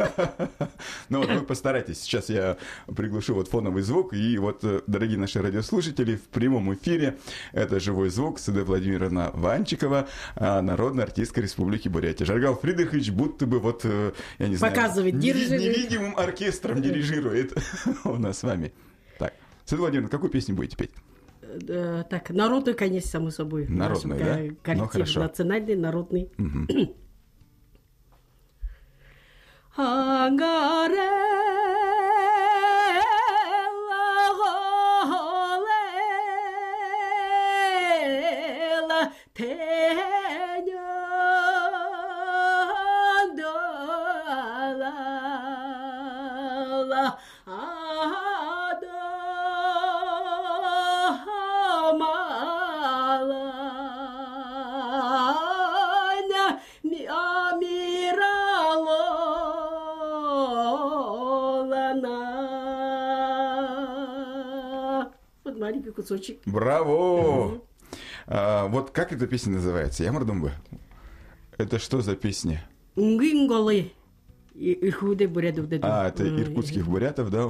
Ну вот вы постарайтесь. Сейчас я приглушу вот фоновый звук, и вот, дорогие наши радиослушатели, в прямом эфире это живой звук Светлана Владимировна Ванчикова, народная артистка Республики Бурятия. Жаргал Фридрихович будто бы вот, я не знаю, показывает, невидимым оркестром дирижирует у нас с вами. Так, Светлана Владимировна, какую песню будете петь? Так, народную, конечно, само собой. Народную, да? Коллектив, хорошо. Национальный, народный. Маленький кусочек. Браво! Вот как эта песня называется? Я мордумбы. Это что за песня? Унгинголы. Иркутских бурятов, да. Это иркутских бурятов, да?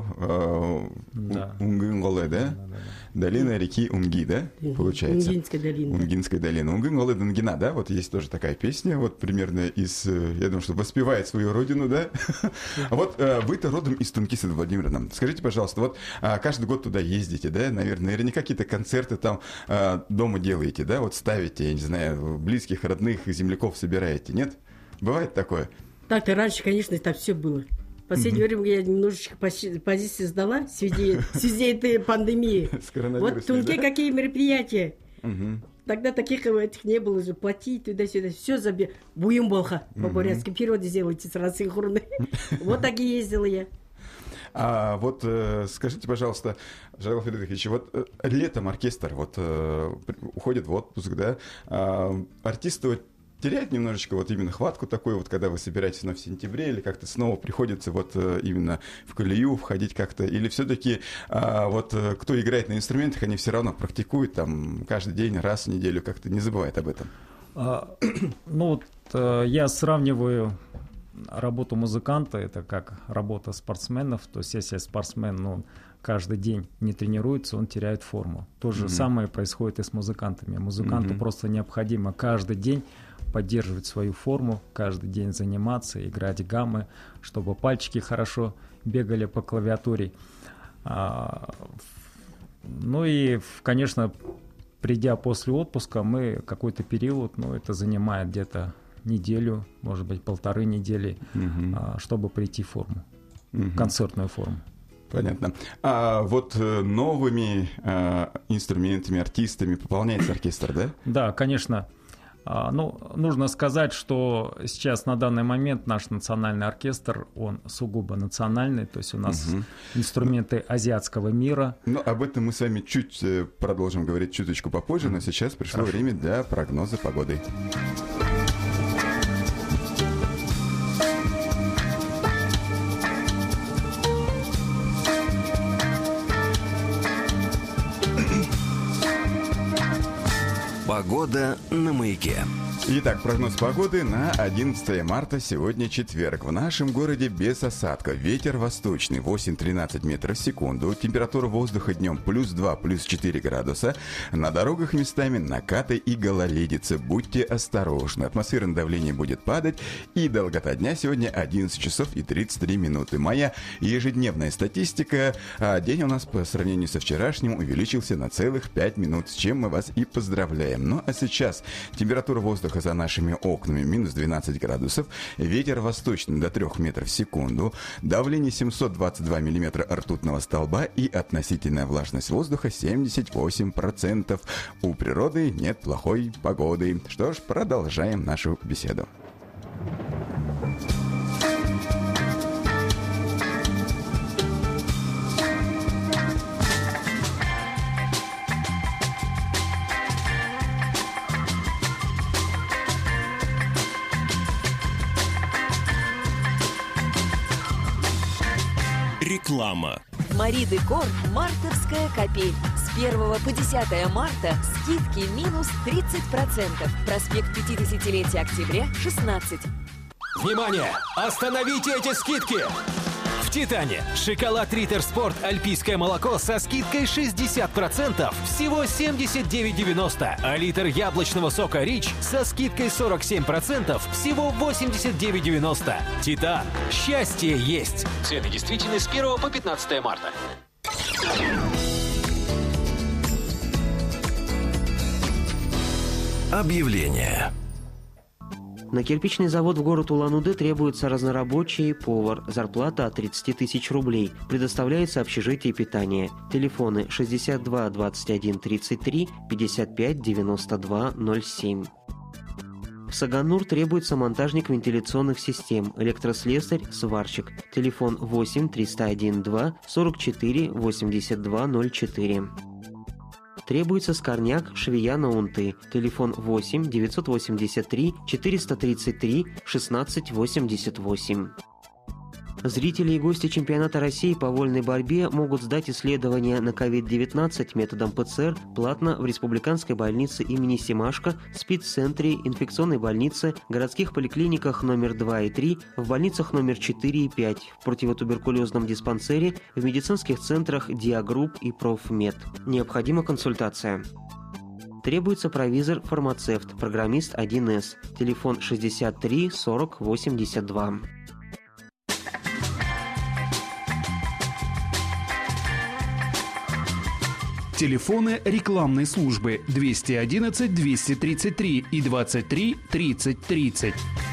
Унгинголы, да? Долина реки Унги, да? Получается. Унгинская долина. Унгинская долина. Унгинголы Дангина, да? Вот есть тоже такая песня, вот примерно из, я думаю, что воспевает свою родину, да? Вот вы-то родом из Тунки, Светлана Владимировна. Скажите, пожалуйста, вот каждый год туда ездите, да? Наверное, наверняка какие-то концерты там дома делаете, да? Вот ставите, я не знаю, близких, родных, земляков собираете, нет? Бывает такое? Так-то раньше, конечно, там все было. В последнее время я немножечко позиции сдала в связи этой пандемии. Вот в Тунке какие мероприятия. Тогда таких этих не было же. Платить туда-сюда. Все забил. Буйымболха. По-бурятски переводы сделайте сразу синхронно. Вот так и ездила я. А вот скажите, пожалуйста, Жаргал Фридрихович, вот летом оркестр вот уходит в отпуск, да? Артисты вот теряет немножечко вот именно хватку такую, вот когда вы собираетесь в сентябре, или как-то снова приходится вот именно в колею входить как-то, или все-таки вот кто играет на инструментах, они все равно практикуют там каждый день, раз в неделю, как-то не забывает об этом? Ну вот я сравниваю работу музыканта, это как работа спортсменов, то есть если спортсмен, каждый день не тренируется, он теряет форму. То же самое происходит и с музыкантами. Музыканту просто необходимо каждый день поддерживать свою форму, каждый день заниматься, играть гаммы, чтобы пальчики хорошо бегали по клавиатуре. Ну и, конечно, придя после отпуска, мы какой-то период, это занимает где-то неделю, может быть, 1,5 недели, чтобы прийти в форму, концертную форму. Понятно. А вот новыми инструментами, артистами пополняется оркестр, да? Да, конечно. Ну, нужно сказать, что сейчас на данный момент наш национальный оркестр, он сугубо национальный, то есть у нас инструменты азиатского мира. Ну, об этом мы с вами чуть продолжим говорить чуточку попозже, но сейчас пришло время для прогноза погоды. Погода на Маяке. Итак, прогноз погоды на 11 марта, сегодня четверг. В нашем городе без осадков. Ветер восточный 8-13 метров в секунду. Температура воздуха днем +2, +4 градуса. На дорогах местами накаты и гололедицы. Будьте осторожны. Атмосферное давление будет падать. И долгота дня сегодня 11 часов и 33 минуты. Моя ежедневная статистика. День у нас по сравнению со вчерашним увеличился на целых 5 минут, с чем мы вас и поздравляем. Ну а сейчас температура воздуха за нашими окнами -12 градусов, ветер восточный до 3 метров в секунду, давление 722 миллиметра ртутного столба и относительная влажность воздуха 78%. У природы нет плохой погоды. Что ж, продолжаем нашу беседу. Реклама. Мари Декор «Мартовская капель». С 1 по 10 марта скидки минус 30%. Проспект 50-летия Октября, 16. Внимание! Остановите эти скидки! В «Титане» шоколад Риттер Спорт альпийское молоко со скидкой 60%, всего 79,90. А литр яблочного сока Рич со скидкой 47%, всего 89,90. «Титан». Счастье есть! Цены действительны с 1 по 15 марта. Объявление. На кирпичный завод в город Улан-Удэ требуется разнорабочий, повар. Зарплата от 30 тысяч рублей. Предоставляется общежитие и питание. Телефоны 62 21 33 55 92 07. В Саганнур требуется монтажник вентиляционных систем, электрослесарь, сварщик. Телефон 8 301 2 44 82 04. Требуется скорняк, швея на унты. Телефон 8 983 433 16 88. Зрители и гости чемпионата России по вольной борьбе могут сдать исследования на COVID-19 методом ПЦР платно в Республиканской больнице имени Семашко, спеццентре, инфекционной больнице, городских поликлиниках номер 2 и 3, в больницах номер 4 и 5, в противотуберкулезном диспансере, в медицинских центрах Диагрупп и Профмед. Необходима консультация. Требуется провизор-фармацевт, программист 1С. Телефон 63 40 82. Телефоны рекламной службы 211 233 и 23 30 30.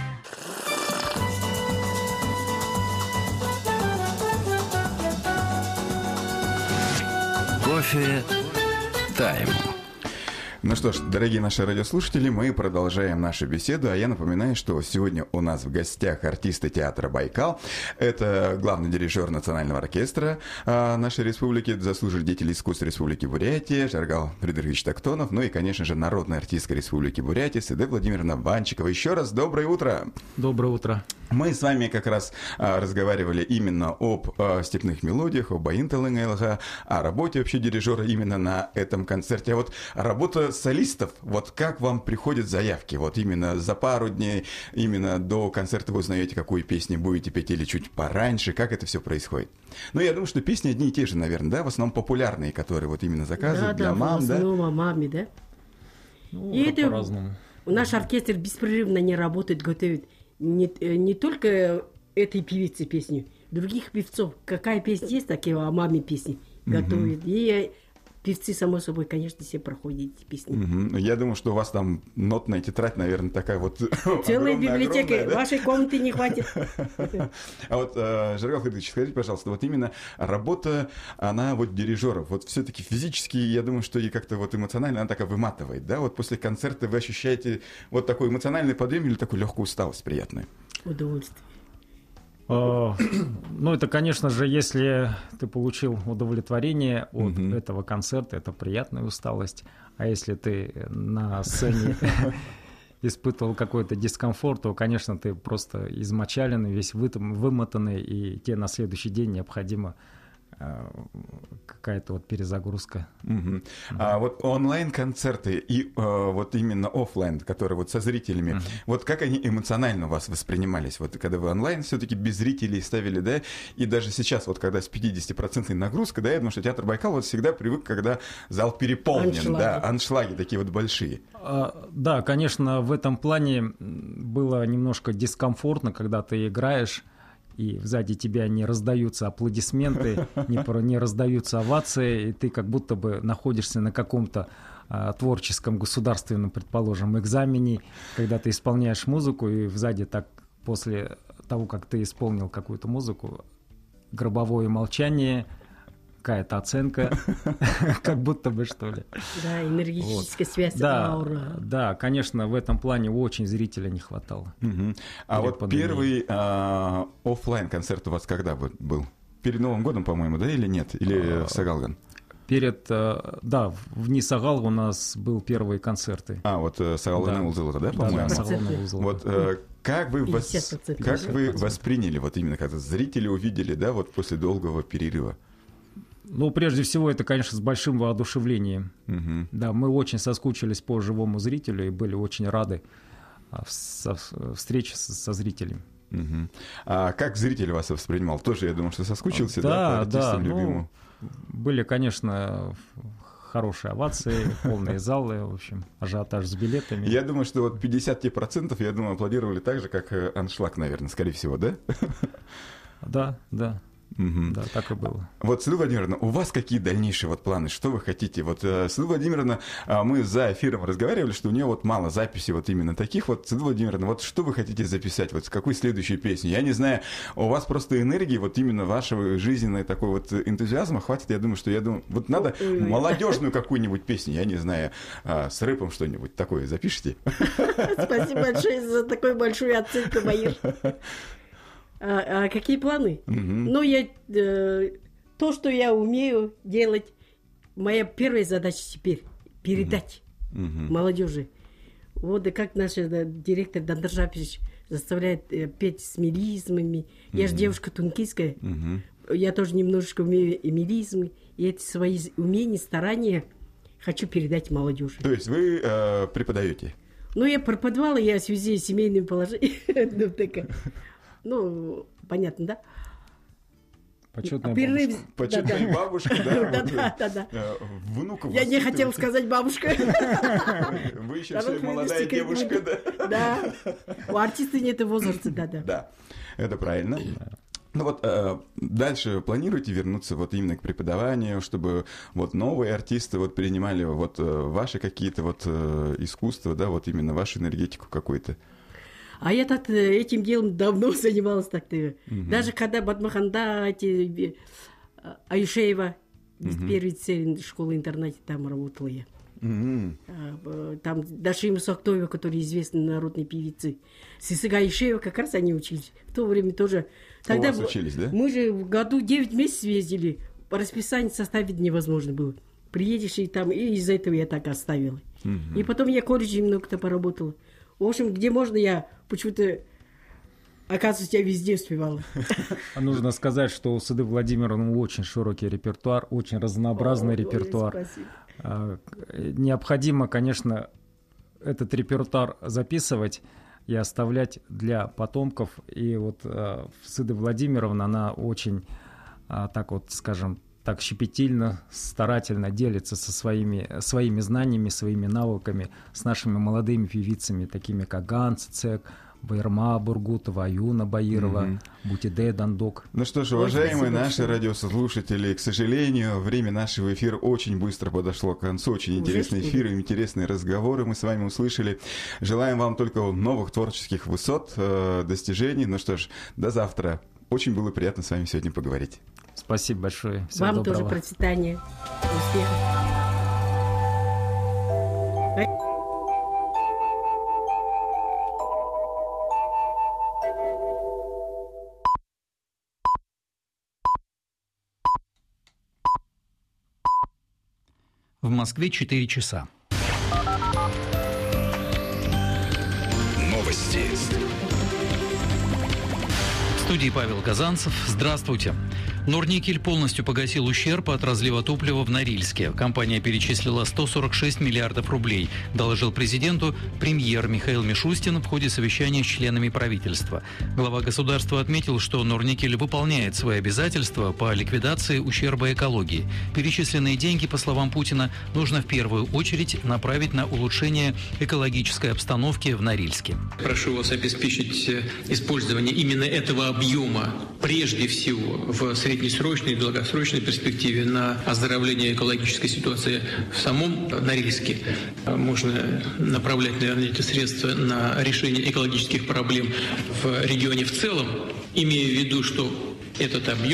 Кофе Тайм. Ну что ж, дорогие наши радиослушатели, мы продолжаем нашу беседу, а я напоминаю, что сегодня у нас в гостях артисты театра «Байкал». Это главный дирижер Национального оркестра нашей республики, заслуженный деятель искусств Республики Бурятия Жаргал Фредерикович Тактонов, ну и, конечно же, народная артистка Республики Бурятия Седе Владимировна Ванчикова. Еще раз доброе утро! Доброе утро! Мы с вами как раз разговаривали именно об степных мелодиях, об Аинталынгэлга, о работе вообще дирижера именно на этом концерте. А вот работа солистов, вот как вам приходят заявки? Вот именно за пару дней, именно до концерта вы узнаете, какую песню будете петь, или чуть пораньше, как это все происходит? Ну, я думаю, что песни одни и те же, наверное, да, в основном популярные, которые вот именно заказывают для мам, да? Да, в основном о маме, да. Ну, и это по-разному. Наш оркестр беспрерывно не работает, готовит не только этой певице песню, других певцов. Какая песня есть, такие о маме песни готовят. И певцы, само собой, конечно, все проходят эти песни. Я думаю, что у вас там нотная тетрадь, наверное, такая вот целая библиотека, да? Вашей комнаты не хватит. А вот, Жаргал Хайдыч, скажите, пожалуйста, вот именно работа, она вот дирижеров, вот все-таки физически, я думаю, что и как-то вот эмоционально она такая выматывает, да? Вот после концерта вы ощущаете вот такой эмоциональный подъем или такую легкую усталость приятную? Удовольствие. Ну, это, конечно же, если ты получил удовлетворение от этого концерта, это приятная усталость. А если ты на сцене испытывал какой-то дискомфорт, то, конечно, ты просто измочаленный, весь вымотанный, и тебе на следующий день необходимо какая-то вот перезагрузка. А вот онлайн-концерты и вот именно офлайн, которые вот со зрителями, вот как они эмоционально у вас воспринимались? Вот когда вы онлайн все-таки без зрителей ставили, да, и даже сейчас вот когда с 50% нагрузкой, да, я думаю, что театр Байкал вот всегда привык, когда зал переполнен, да, аншлаги такие вот большие. Да, конечно, в этом плане было немножко дискомфортно, когда ты играешь, и сзади тебя не раздаются аплодисменты, не раздаются овации, и ты как будто бы находишься на каком-то творческом государственном, предположим, экзамене, когда ты исполняешь музыку, и сзади так после того, как ты исполнил какую-то музыку, гробовое молчание, какая-то оценка, как будто бы, что ли. Да, энергетическая связь, аура. Да, конечно, в этом плане очень зрителя не хватало. А вот первый офлайн концерт у вас когда был? Перед Новым годом, по-моему, да, или нет? Или в Сагалган? Да, в Нисагал у нас был первые концерты. Вот Сагалган Улзылыга, да, по-моему? Да, Сагалган Улзылыга. Вот как вы восприняли, вот именно когда зрители увидели, да, вот после долгого перерыва? Ну, прежде всего, это, конечно, с большим воодушевлением. Да, мы очень соскучились по живому зрителю и были очень рады встрече со зрителем. А как зритель вас воспринимал? Тоже, я думаю, что соскучился, да, по артистам любимому? Были, конечно, хорошие овации, полные залы, в общем, ажиотаж с билетами. Я думаю, что вот 50%, я думаю, аплодировали так же, как аншлаг, наверное, скорее всего, да? Да. Да, так и было. Вот, Светлана Владимировна, у вас какие дальнейшие вот планы? Что вы хотите? Вот, Светлана Владимировна, мы за эфиром разговаривали, что у нее вот мало записей вот именно таких. Вот, Светлана Владимировна, вот что вы хотите записать? Вот с какой следующей песней? Я не знаю, у вас просто энергии, вот именно вашего жизненной такой вот энтузиазма хватит. Я думаю, вот надо молодежную какую-нибудь песню, я не знаю, с рэпом что-нибудь такое запишите. Спасибо большое за такую большую оценку моей. А какие планы? Ну, то, что я умею делать, моя первая задача теперь передать молодежи. Вот и как наш директор Дандар Жапич заставляет петь с мелизмами. Я же девушка тункийская, я тоже немножечко умею и мелизмы, и эти свои умения, старания хочу передать молодежи. То есть вы преподаете? Ну, я преподавала, я в связи с семейным положением. Ну, понятно, да? Почетная бабушка, да. Внуков. Я не хотела сказать бабушка. Вы еще все молодая девушка, да? Да. У артиста нет возраста, да. Да, это правильно. Ну вот дальше планируете вернуться вот именно к преподаванию, чтобы вот новые артисты вот принимали вот ваши какие-то вот искусства, да, вот именно вашу энергетику какую-то? А я так этим делом давно занималась так-то. Даже когда Батмаханда, Аюшеева, первый цель школы-интернате, там работала я. Там Даша Мусактоева, которая известная народной певицы. Сысыга Аюшеева, как раз они учились. В то время тоже. Тогда у вас учились, да? Мы же в году 9 месяцев ездили. По расписанию составить невозможно было. Приедешь и там, и из-за этого я так оставила. И потом я в колледже много-то поработала. В общем, где можно, я почему-то, оказывается, я везде успевала. Нужно сказать, что у Сады Владимировны очень широкий репертуар, очень разнообразный репертуар. Необходимо, конечно, этот репертуар записывать и оставлять для потомков. И вот Сада Владимировна, она очень, так вот, скажем, так щепетильно, старательно делится со своими знаниями, своими навыками с нашими молодыми певицами, такими как Ганс Цек, Байырма Бургутова, Аюна Баирова, Бутиде Дандок. Ну что ж, уважаемые наши радиослушатели, к сожалению, время нашего эфира очень быстро подошло к концу. Очень интересный эфир и интересные разговоры мы с вами услышали. Желаем вам только новых творческих высот, достижений. Ну что ж, до завтра. Очень было приятно с вами сегодня поговорить. Спасибо большое. Всего вам доброго. Тоже процветания, успехов. В Москве 4 часа. Новости. В студии Павел Казанцев. Здравствуйте. Норникель полностью погасил ущерб от разлива топлива в Норильске. Компания перечислила 146 миллиардов рублей, доложил президенту премьер Михаил Мишустин в ходе совещания с членами правительства. Глава государства отметил, что Норникель выполняет свои обязательства по ликвидации ущерба экологии. Перечисленные деньги, по словам Путина, нужно в первую очередь направить на улучшение экологической обстановки в Норильске. Прошу вас обеспечить использование именно этого объема прежде всего в среднесрочной и долгосрочной перспективе на оздоровление экологической ситуации в самом Норильске. Можно направлять, наверное, эти средства на решение экологических проблем в регионе в целом, имея в виду, что этот объем